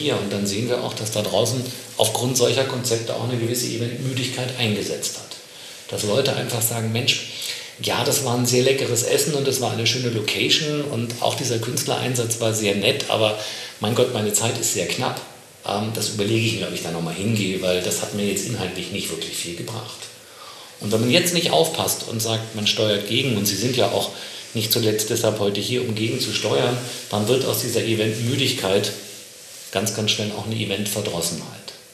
hier. Und dann sehen wir auch, dass da draußen aufgrund solcher Konzepte auch eine gewisse Eventmüdigkeit eingesetzt hat. Dass Leute einfach sagen, Mensch, ja, das war ein sehr leckeres Essen und das war eine schöne Location und auch dieser Künstlereinsatz war sehr nett, aber mein Gott, meine Zeit ist sehr knapp. Das überlege ich mir, ob ich da nochmal hingehe, weil das hat mir jetzt inhaltlich nicht wirklich viel gebracht. Und wenn man jetzt nicht aufpasst und sagt, man steuert gegen, und Sie sind ja auch nicht zuletzt deshalb heute hier, um gegen zu steuern, dann wird aus dieser Eventmüdigkeit ganz, ganz schnell auch eine Eventverdrossenheit.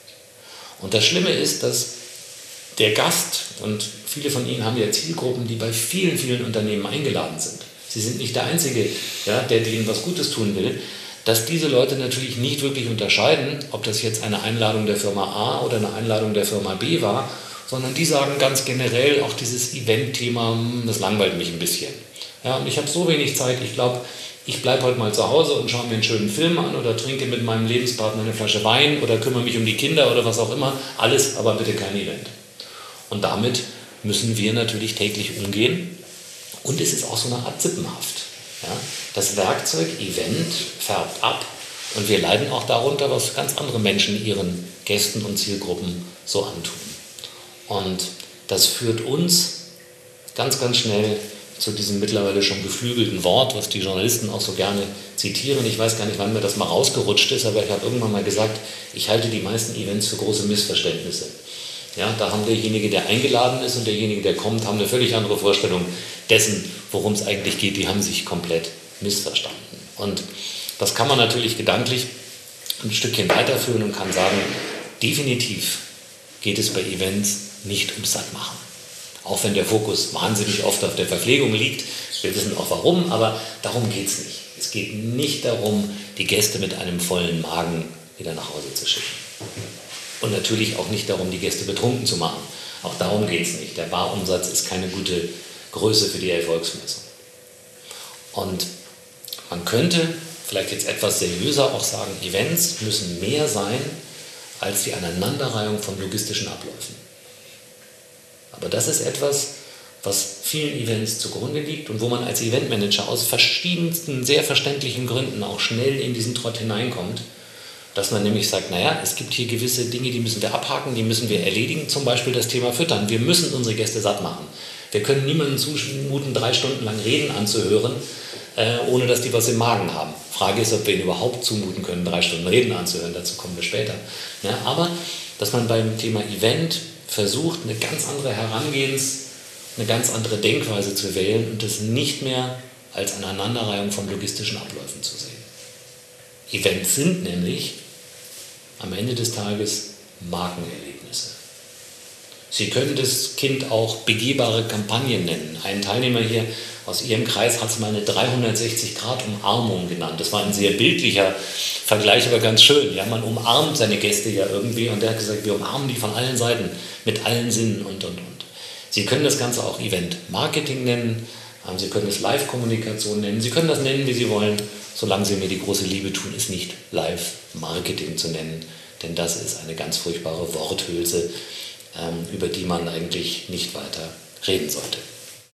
Und das Schlimme ist, dass der Gast, und viele von Ihnen haben ja Zielgruppen, die bei vielen, vielen Unternehmen eingeladen sind. Sie sind nicht der Einzige, ja, der denen was Gutes tun will, dass diese Leute natürlich nicht wirklich unterscheiden, ob das jetzt eine Einladung der Firma A oder eine Einladung der Firma B war, sondern die sagen ganz generell, auch dieses Event-Thema, das langweilt mich ein bisschen. Ja, und ich habe so wenig Zeit, ich glaube, ich bleibe heute mal zu Hause und schaue mir einen schönen Film an oder trinke mit meinem Lebenspartner eine Flasche Wein oder kümmere mich um die Kinder oder was auch immer. Alles, aber bitte kein Event. Und damit müssen wir natürlich täglich umgehen. Und es ist auch so eine Art Sippenhaft. Ja? Das Werkzeug Event färbt ab und wir leiden auch darunter, was ganz andere Menschen ihren Gästen und Zielgruppen so antun. Und das führt uns ganz, ganz schnell zu diesem mittlerweile schon geflügelten Wort, was die Journalisten auch so gerne zitieren. Ich weiß gar nicht, wann mir das mal rausgerutscht ist, aber ich habe irgendwann mal gesagt, ich halte die meisten Events für große Missverständnisse. Ja, da haben derjenige, der eingeladen ist und derjenige, der kommt, haben eine völlig andere Vorstellung dessen, worum es eigentlich geht. Die haben sich komplett missverstanden. Und das kann man natürlich gedanklich ein Stückchen weiterführen und kann sagen, definitiv geht es bei Events nicht ums Sattmachen. Auch wenn der Fokus wahnsinnig oft auf der Verpflegung liegt, wir wissen auch warum, aber darum geht es nicht. Es geht nicht darum, die Gäste mit einem vollen Magen wieder nach Hause zu schicken. Und natürlich auch nicht darum, die Gäste betrunken zu machen. Auch darum geht es nicht. Der Barumsatz ist keine gute Größe für die Erfolgsmessung. Und man könnte vielleicht jetzt etwas seriöser auch sagen, Events müssen mehr sein als die Aneinanderreihung von logistischen Abläufen. Aber das ist etwas, was vielen Events zugrunde liegt und wo man als Eventmanager aus verschiedensten, sehr verständlichen Gründen auch schnell in diesen Trott hineinkommt, dass man nämlich sagt, naja, es gibt hier gewisse Dinge, die müssen wir abhaken, die müssen wir erledigen, zum Beispiel das Thema Füttern. Wir müssen unsere Gäste satt machen. Wir können niemandem zumuten, 3 Stunden lang Reden anzuhören, ohne dass die was im Magen haben. Frage ist, ob wir ihnen überhaupt zumuten können, 3 Stunden Reden anzuhören, dazu kommen wir später. Ja, aber, dass man beim Thema Event versucht, eine ganz andere Denkweise zu wählen und das nicht mehr als Aneinanderreihung von logistischen Abläufen zu sehen. Events sind nämlich am Ende des Tages Markenerlebnisse. Sie können das Kind auch begehbare Kampagnen nennen. Ein Teilnehmer hier aus Ihrem Kreis hat es mal eine 360-Grad-Umarmung genannt. Das war ein sehr bildlicher Vergleich, aber ganz schön. Ja, man umarmt seine Gäste ja irgendwie und der hat gesagt, wir umarmen die von allen Seiten, mit allen Sinnen und. Sie können das Ganze auch Event-Marketing nennen, Sie können es Live-Kommunikation nennen, Sie können das nennen, wie Sie wollen, solange Sie mir die große Liebe tun, es nicht Live-Marketing zu nennen, denn das ist eine ganz furchtbare Worthülse, über die man eigentlich nicht weiter reden sollte.